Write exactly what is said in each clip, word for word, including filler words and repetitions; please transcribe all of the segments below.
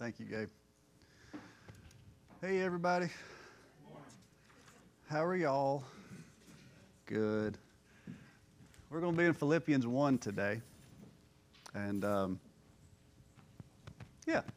Thank you, Gabe. Hey, everybody. How are y'all? Good. We're going to be in Philippians one today. And, um, yeah.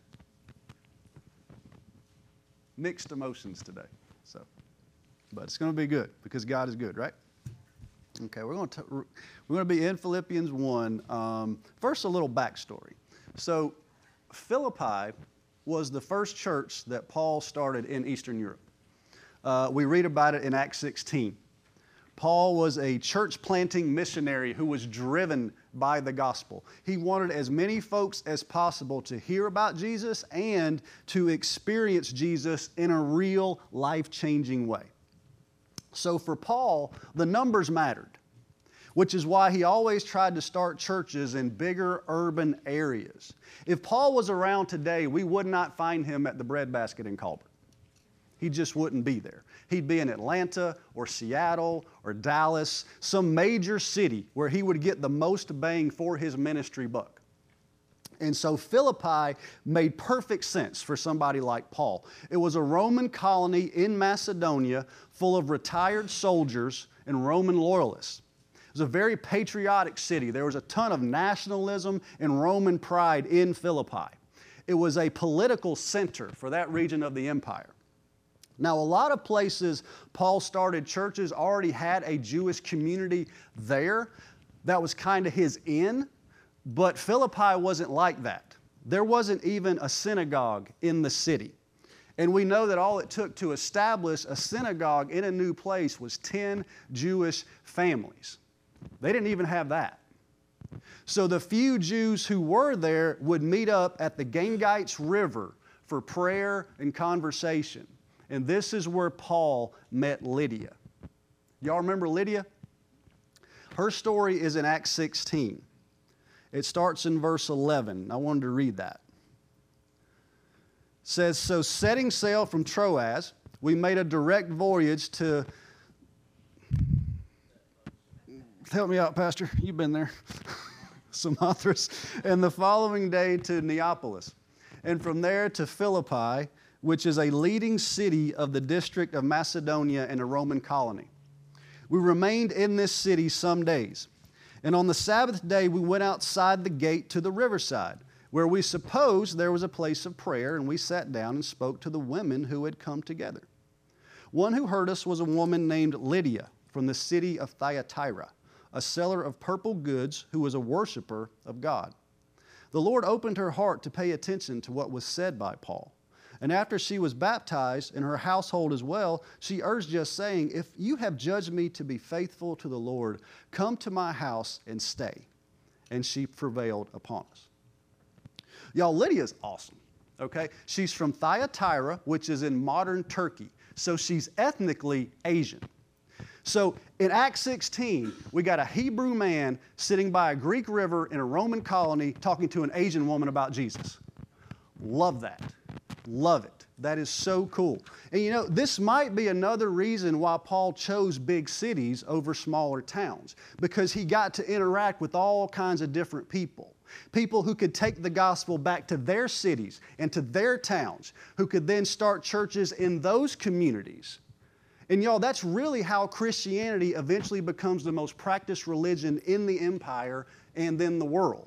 Mixed emotions today. So, but it's going to be good because God is good, right? Okay, we're going to we're going to be in Philippians one. Um, first, a little backstory. So, Philippi was the first church that Paul started in Eastern Europe. Uh, we read about it in Acts sixteen. Paul was a church planting missionary who was driven by the gospel. He wanted as many folks as possible to hear about Jesus and to experience Jesus in a real life-changing way. So for Paul, the numbers mattered, which is why he always tried to start churches in bigger urban areas. If Paul was around today, we would not find him at the Breadbasket in Colbert. He just wouldn't be there. He'd be in Atlanta or Seattle or Dallas, some major city where he would get the most bang for his ministry buck. And so Philippi made perfect sense for somebody like Paul. It was a Roman colony in Macedonia full of retired soldiers and Roman loyalists. It was a very patriotic city. There was a ton of nationalism and Roman pride in Philippi. It was a political center for that region of the empire. Now, a lot of places Paul started churches already had a Jewish community there. That was kind of his in, but Philippi wasn't like that. There wasn't even a synagogue in the city. And we know that all it took to establish a synagogue in a new place was ten Jewish families. They didn't even have that. So the few Jews who were there would meet up at the Gangites River for prayer and conversation. And this is where Paul met Lydia. Y'all remember Lydia? Her story is in Acts sixteen. It starts in verse eleven. I wanted to read that. It says, so setting sail from Troas, we made a direct voyage to... Help me out, Pastor. You've been there. Samothrace. And the following day to Neapolis. And from there to Philippi, which is a leading city of the district of Macedonia and a Roman colony. We remained in this city some days. And on the Sabbath day, we went outside the gate to the riverside, where we supposed there was a place of prayer, and we sat down and spoke to the women who had come together. One who heard us was a woman named Lydia from the city of Thyatira, a seller of purple goods who was a worshiper of God. The Lord opened her heart to pay attention to what was said by Paul. And after she was baptized, and her household as well, she urged us, saying, if you have judged me to be faithful to the Lord, come to my house and stay. And she prevailed upon us. Y'all, Lydia's awesome, okay? She's from Thyatira, which is in modern Turkey. So she's ethnically Asian. So in Acts sixteen, we got a Hebrew man sitting by a Greek river in a Roman colony talking to an Asian woman about Jesus. Love that. Love it. That is so cool. And you know, this might be another reason why Paul chose big cities over smaller towns, because he got to interact with all kinds of different people. People who could take the gospel back to their cities and to their towns, who could then start churches in those communities. And y'all, that's really how Christianity eventually becomes the most practiced religion in the empire and then the world.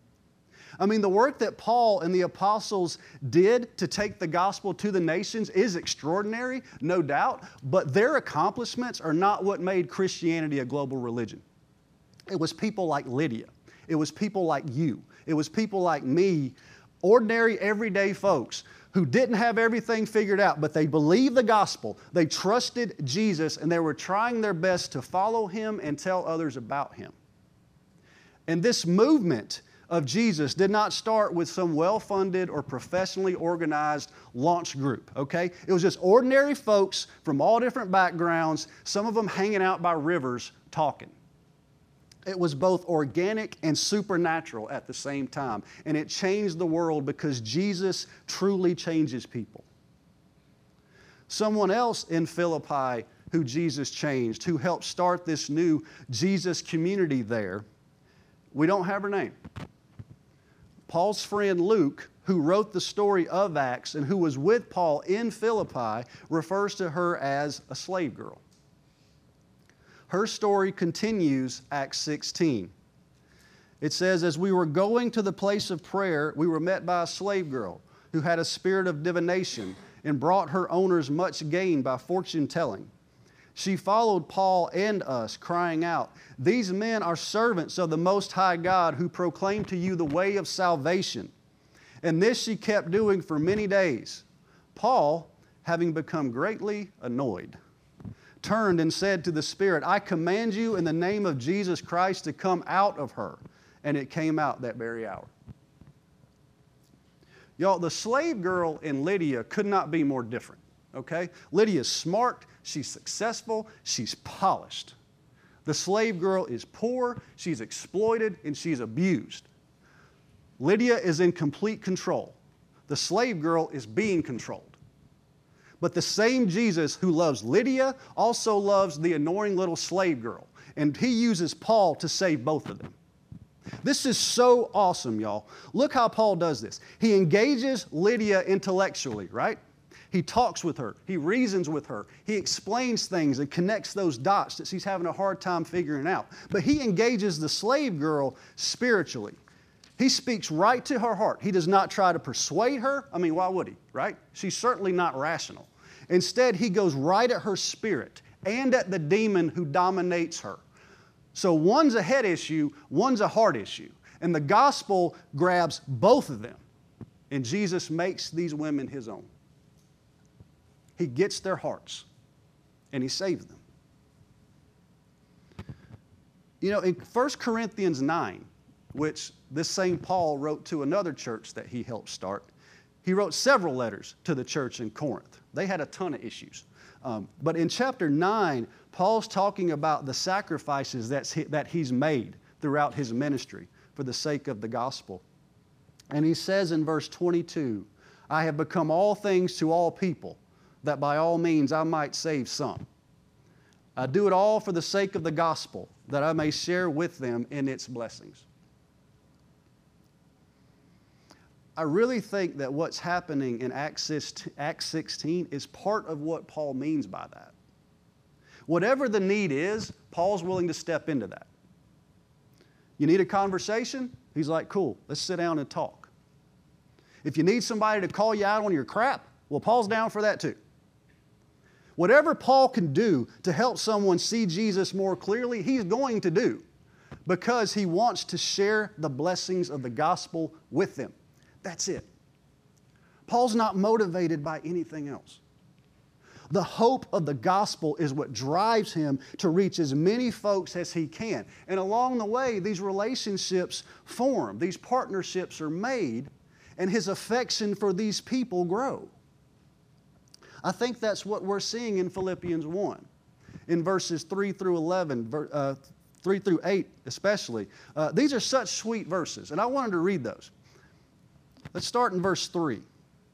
I mean, the work that Paul and the apostles did to take the gospel to the nations is extraordinary, no doubt, but their accomplishments are not what made Christianity a global religion. It was people like Lydia. It was people like you. It was people like me, ordinary, everyday folks who didn't have everything figured out, but they believed the gospel. They trusted Jesus, and they were trying their best to follow Him and tell others about Him. And this movement of Jesus did not start with some well-funded or professionally organized launch group, okay? It was just ordinary folks from all different backgrounds, some of them hanging out by rivers talking. It was both organic and supernatural at the same time, and it changed the world because Jesus truly changes people. Someone else in Philippi who Jesus changed, who helped start this new Jesus community there, we don't have her name. Paul's friend Luke, who who wrote the story of Acts and who was with Paul in Philippi, refers to her as a slave girl. Her story continues, Acts sixteen. It says, as we were going to the place of prayer, we were met by a slave girl who had a spirit of divination and brought her owners much gain by fortune telling. She followed Paul and us, crying out, these men are servants of the Most High God who proclaim to you the way of salvation. And this she kept doing for many days. Paul, having become greatly annoyed, turned and said to the spirit, I command you in the name of Jesus Christ to come out of her. And it came out that very hour. Y'all, the slave girl in Lydia could not be more different, okay? Lydia's smart, she's successful, she's polished. The slave girl is poor, she's exploited, and she's abused. Lydia is in complete control. The slave girl is being controlled. But the same Jesus who loves Lydia also loves the annoying little slave girl. And he uses Paul to save both of them. This is so awesome, y'all. Look how Paul does this. He engages Lydia intellectually, right? He talks with her. He reasons with her. He explains things and connects those dots that she's having a hard time figuring out. But he engages the slave girl spiritually. He speaks right to her heart. He does not try to persuade her. I mean, why would he, right? She's certainly not rational. Instead, he goes right at her spirit and at the demon who dominates her. So one's a head issue, one's a heart issue. And the gospel grabs both of them. And Jesus makes these women his own. He gets their hearts and he saves them. You know, in First Corinthians nine, which this same Paul wrote to another church that he helped start, he wrote several letters to the church in Corinth. They had a ton of issues. Um, but in chapter nine, Paul's talking about the sacrifices that's he, that he's made throughout his ministry for the sake of the gospel. And he says in verse twenty-two, I have become all things to all people, that by all means I might save some. I do it all for the sake of the gospel, that I may share with them in its blessings. I really think that what's happening in Acts sixteen is part of what Paul means by that. Whatever the need is, Paul's willing to step into that. You need a conversation? He's like, cool, let's sit down and talk. If you need somebody to call you out on your crap, well, Paul's down for that too. Whatever Paul can do to help someone see Jesus more clearly, he's going to do because he wants to share the blessings of the gospel with them. That's it. Paul's not motivated by anything else. The hope of the gospel is what drives him to reach as many folks as he can. And along the way, these relationships form, these partnerships are made, and his affection for these people grow. I think that's what we're seeing in Philippians one. In verses three through eleven, uh, three through eight especially. Uh, these are such sweet verses, and I wanted to read those. Let's start in verse three.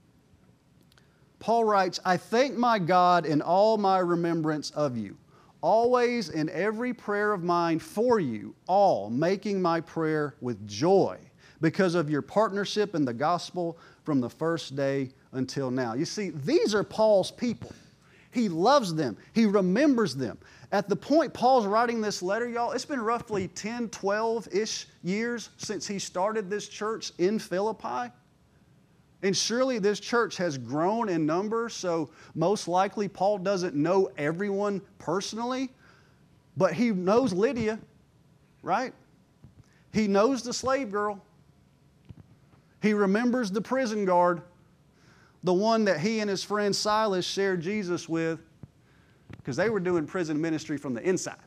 Paul writes, I thank my God in all my remembrance of you, always in every prayer of mine for you, all making my prayer with joy because of your partnership in the gospel from the first day until now. You see, these are Paul's people. He loves them. He remembers them. At the point Paul's writing this letter, y'all, it's been roughly ten, twelve-ish years since he started this church in Philippi. And surely this church has grown in number, so most likely Paul doesn't know everyone personally, but he knows Lydia, right? He knows the slave girl. He remembers the prison guard, the one that he and his friend Silas shared Jesus with, because they were doing prison ministry from the inside.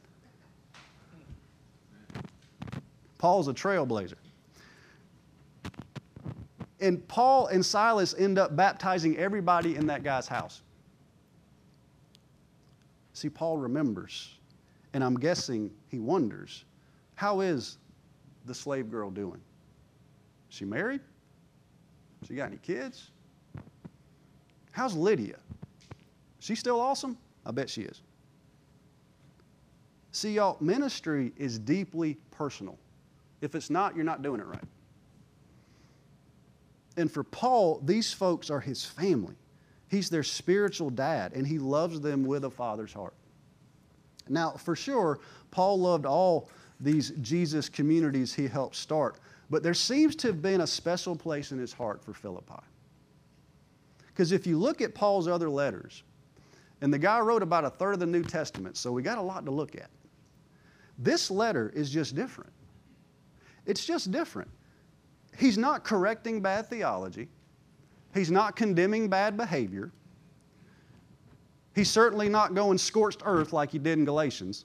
Paul's a trailblazer. And Paul and Silas end up baptizing everybody in that guy's house. See, Paul remembers, and I'm guessing he wonders, how is the slave girl doing? Is she married? She got any kids? How's Lydia? Is she still awesome? I bet she is. See, y'all, ministry is deeply personal. If it's not, you're not doing it right. And for Paul, these folks are his family. He's their spiritual dad, and he loves them with a father's heart. Now, for sure, Paul loved all these Jesus communities he helped start, but there seems to have been a special place in his heart for Philippi. Because if you look at Paul's other letters, and the guy wrote about a third of the New Testament, so we got a lot to look at. This letter is just different. It's just different. He's not correcting bad theology. He's not condemning bad behavior. He's certainly not going scorched earth like he did in Galatians.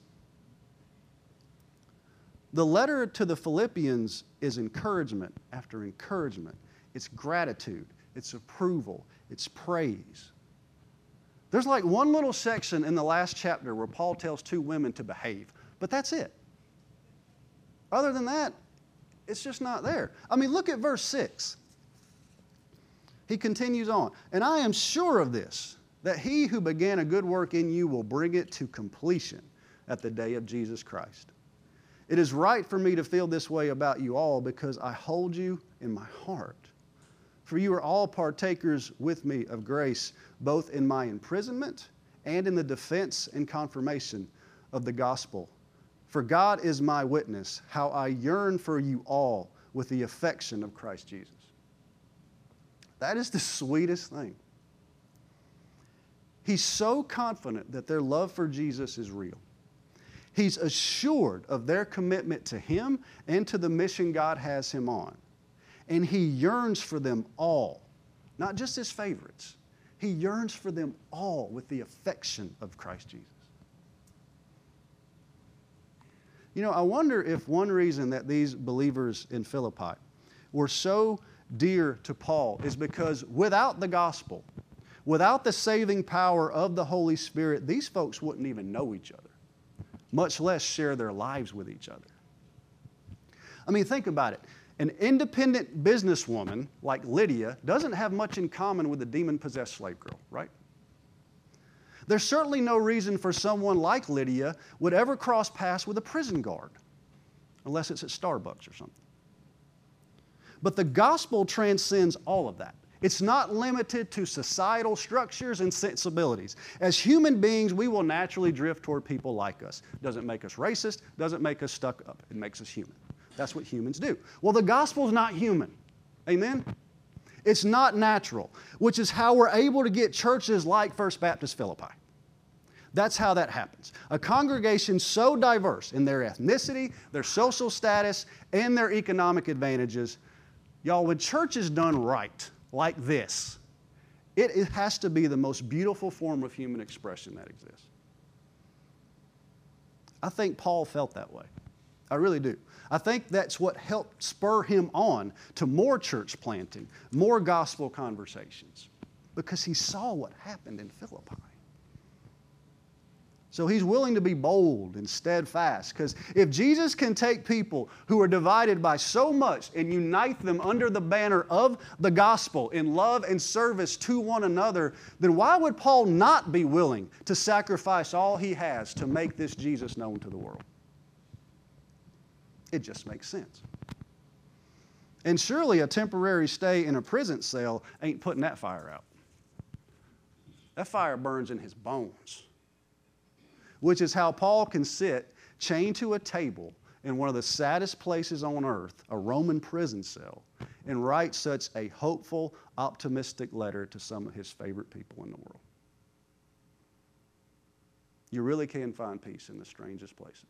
The letter to the Philippians is encouragement after encouragement. It's gratitude. It's approval. It's praise. There's like one little section in the last chapter where Paul tells two women to behave, but that's it. Other than that, it's just not there. I mean, look at verse six. He continues on, and I am sure of this, that he who began a good work in you will bring it to completion at the day of Jesus Christ. It is right for me to feel this way about you all because I hold you in my heart. For you are all partakers with me of grace, both in my imprisonment and in the defense and confirmation of the gospel. For God is my witness, how I yearn for you all with the affection of Christ Jesus. That is the sweetest thing. He's so confident that their love for Jesus is real. He's assured of their commitment to Him and to the mission God has him on. And he yearns for them all, not just his favorites. He yearns for them all with the affection of Christ Jesus. You know, I wonder if one reason that these believers in Philippi were so dear to Paul is because without the gospel, without the saving power of the Holy Spirit, these folks wouldn't even know each other, much less share their lives with each other. I mean, think about it. An independent businesswoman like Lydia doesn't have much in common with a demon-possessed slave girl, right? There's certainly no reason for someone like Lydia would ever cross paths with a prison guard, unless it's at Starbucks or something. But the gospel transcends all of that. It's not limited to societal structures and sensibilities. As human beings, we will naturally drift toward people like us. Doesn't make us racist, doesn't make us stuck up. It makes us human. That's what humans do. Well, the gospel is not human. Amen? It's not natural, which is how we're able to get churches like First Baptist Philippi. That's how that happens. A congregation so diverse in their ethnicity, their social status, and their economic advantages. Y'all, when church is done right, like this, it, it has to be the most beautiful form of human expression that exists. I think Paul felt that way. I really do. I think that's what helped spur him on to more church planting, more gospel conversations, because he saw what happened in Philippi. So he's willing to be bold and steadfast, because if Jesus can take people who are divided by so much and unite them under the banner of the gospel in love and service to one another, then why would Paul not be willing to sacrifice all he has to make this Jesus known to the world? It just makes sense. And surely a temporary stay in a prison cell ain't putting that fire out. That fire burns in his bones, which is how Paul can sit chained to a table in one of the saddest places on earth, a Roman prison cell, and write such a hopeful, optimistic letter to some of his favorite people in the world. You really can find peace in the strangest places.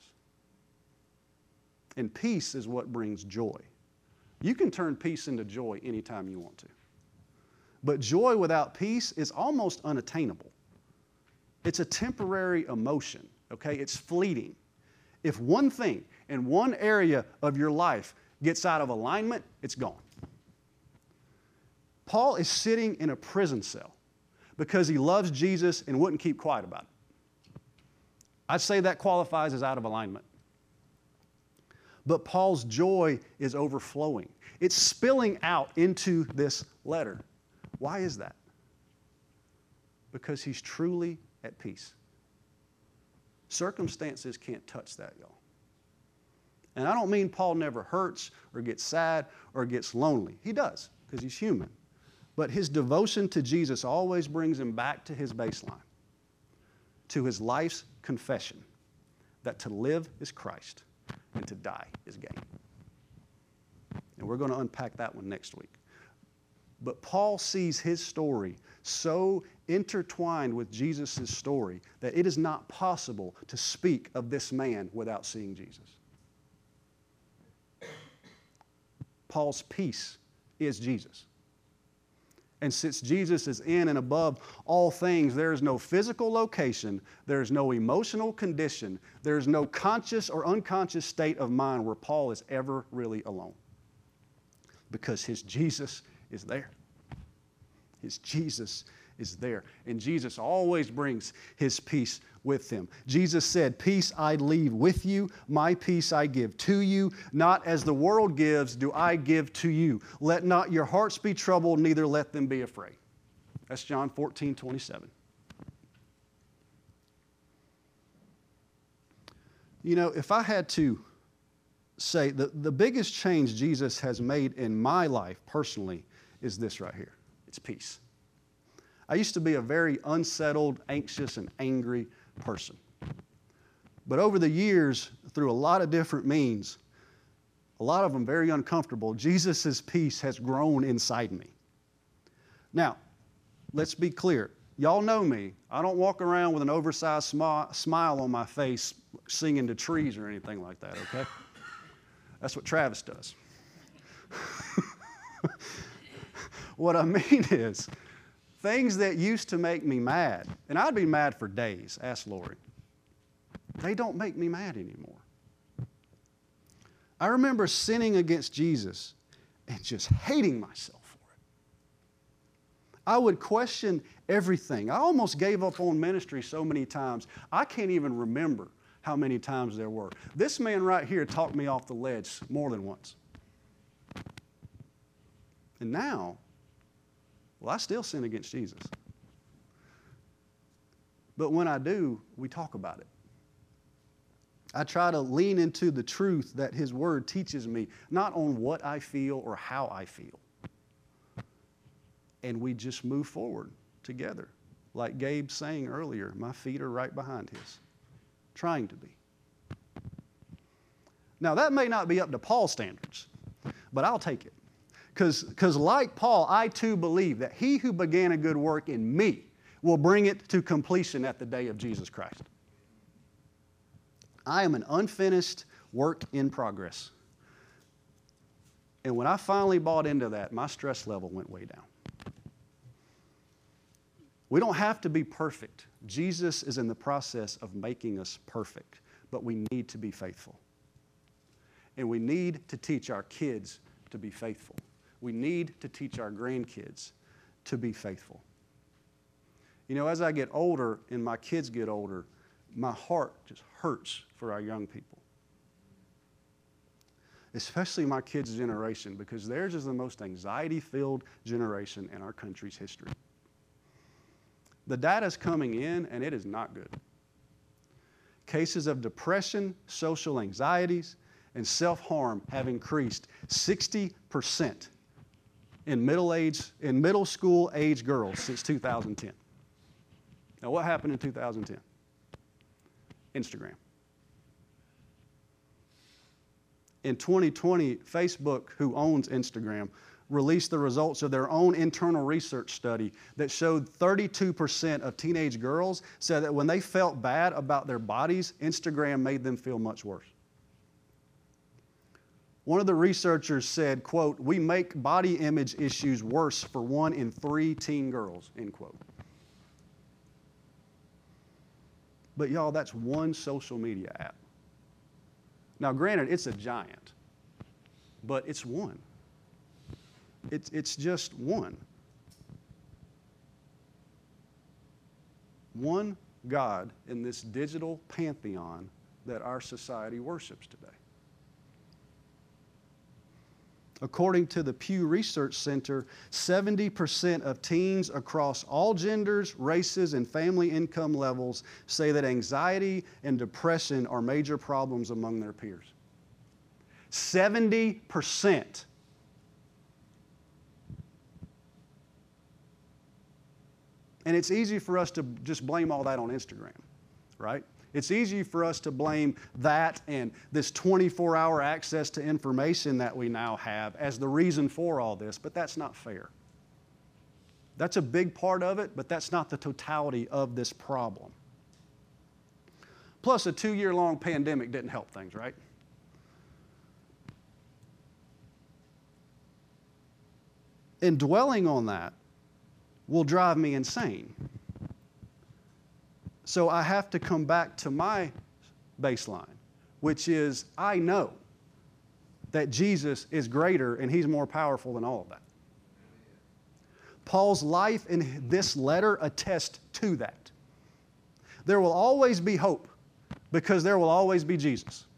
And peace is what brings joy. You can turn peace into joy anytime you want to. But joy without peace is almost unattainable. It's a temporary emotion, okay? It's fleeting. If one thing in one area of your life gets out of alignment, it's gone. Paul is sitting in a prison cell because he loves Jesus and wouldn't keep quiet about it. I'd say that qualifies as out of alignment. But Paul's joy is overflowing. It's spilling out into this letter. Why is that? Because he's truly at peace. Circumstances can't touch that, y'all. And I don't mean Paul never hurts or gets sad or gets lonely. He does. because he's human. But his devotion to Jesus always brings him back to his baseline, to his life's confession that to live is Christ and to die is gain. And we're going to unpack that one next week. But Paul sees his story so intertwined with Jesus' story that it is not possible to speak of this man without seeing Jesus. Paul's peace is Jesus. And since Jesus is in and above all things, there is no physical location, there is no emotional condition, there is no conscious or unconscious state of mind where Paul is ever really alone. Because his Jesus is there. His Jesus is there. And Jesus always brings his peace with him. Jesus said, "Peace I leave with you, my peace I give to you. Not as the world gives do I give to you. Let not your hearts be troubled, neither let them be afraid." That's John fourteen twenty-seven. You know, if I had to say the, the biggest change Jesus has made in my life personally is this right here. It's peace. I used to be a very unsettled, anxious, and angry person. But over the years, through a lot of different means, a lot of them very uncomfortable, Jesus' peace has grown inside me. Now, let's be clear. Y'all know me. I don't walk around with an oversized smi- smile on my face singing to trees or anything like that, okay? That's what Travis does. What I mean is, things that used to make me mad, and I'd be mad for days, ask Lori, they don't make me mad anymore. I remember sinning against Jesus and just hating myself for it. I would question everything. I almost gave up on ministry so many times, I can't even remember how many times there were. This man right here talked me off the ledge more than once. And now, well, I still sin against Jesus. But when I do, we talk about it. I try to lean into the truth that His Word teaches me, not on what I feel or how I feel. And we just move forward together. Like Gabe saying earlier, my feet are right behind his. Trying to be. Now, that may not be up to Paul's standards, but I'll take it. Because like Paul, I too believe that he who began a good work in me will bring it to completion at the day of Jesus Christ. I am an unfinished work in progress. And when I finally bought into that, my stress level went way down. We don't have to be perfect. Jesus is in the process of making us perfect, but we need to be faithful. And we need to teach our kids to be faithful. We need to teach our grandkids to be faithful. You know, as I get older and my kids get older, my heart just hurts for our young people. Especially my kids' generation, because theirs is the most anxiety-filled generation in our country's history. The data's coming in, and it is not good. Cases of depression, social anxieties, and self-harm have increased sixty percent in middle age, in middle school age girls since two thousand ten. Now, what happened in two thousand ten? Instagram. In twenty twenty, Facebook, who owns Instagram, released the results of their own internal research study that showed thirty-two percent of teenage girls said that when they felt bad about their bodies, Instagram made them feel much worse. One of the researchers said, quote, "We make body image issues worse for one in three teen girls," end quote. But y'all, that's one social media app. Now, granted, it's a giant, but it's one. It's, it's just one. One God in this digital pantheon that our society worships today. According to the Pew Research Center, seventy percent of teens across all genders, races, and family income levels say that anxiety and depression are major problems among their peers. seventy percent. And it's easy for us to just blame all that on Instagram, right? It's easy for us to blame that and this twenty-four hour access to information that we now have as the reason for all this, but that's not fair. That's a big part of it, but that's not the totality of this problem. Plus, a two-year-long pandemic didn't help things, right? And dwelling on that will drive me insane. So I have to come back to my baseline, which is I know that Jesus is greater and He's more powerful than all of that. Paul's life in this letter attests to that. There will always be hope because there will always be Jesus.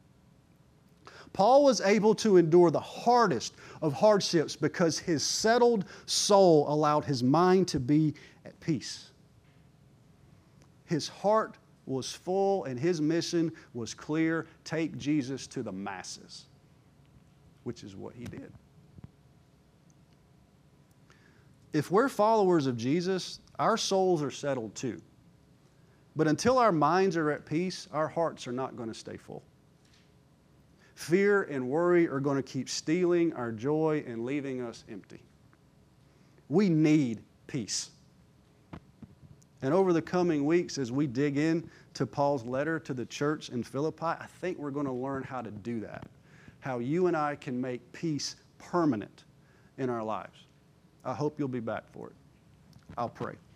Paul was able to endure the hardest of hardships because his settled soul allowed his mind to be at peace. His heart was full and his mission was clear: take Jesus to the masses, which is what he did. If we're followers of Jesus, our souls are settled too. But until our minds are at peace, our hearts are not going to stay full. Fear and worry are going to keep stealing our joy and leaving us empty. We need peace. And over the coming weeks, as we dig in to Paul's letter to the church in Philippi, I think we're going to learn how to do that. How you and I can make peace permanent in our lives. I hope you'll be back for it. I'll pray.